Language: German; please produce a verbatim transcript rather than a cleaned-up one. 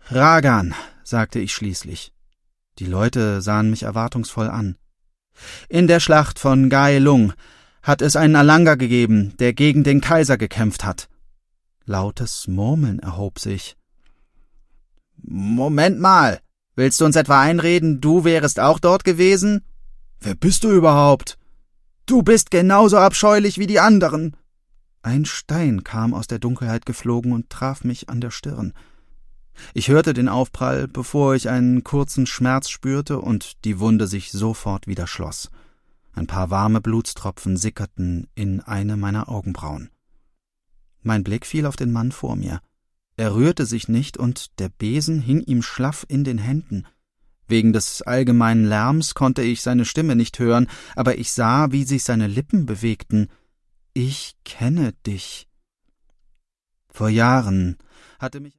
Ragan, sagte ich schließlich. Die Leute sahen mich erwartungsvoll an. In der Schlacht von Gai Lung hat es einen Alanga gegeben, der gegen den Kaiser gekämpft hat. Lautes Murmeln erhob sich. Moment mal, willst du uns etwa einreden, du wärest auch dort gewesen? Wer bist du überhaupt? Du bist genauso abscheulich wie die anderen. Ein Stein kam aus der Dunkelheit geflogen und traf mich an der Stirn. Ich hörte den Aufprall, bevor ich einen kurzen Schmerz spürte und die Wunde sich sofort wieder schloss. Ein paar warme Blutstropfen sickerten in eine meiner Augenbrauen. Mein Blick fiel auf den Mann vor mir. Er rührte sich nicht und der Besen hing ihm schlaff in den Händen. Wegen des allgemeinen Lärms konnte ich seine Stimme nicht hören, aber ich sah, wie sich seine Lippen bewegten. »Ich kenne dich.« Vor Jahren hatte mich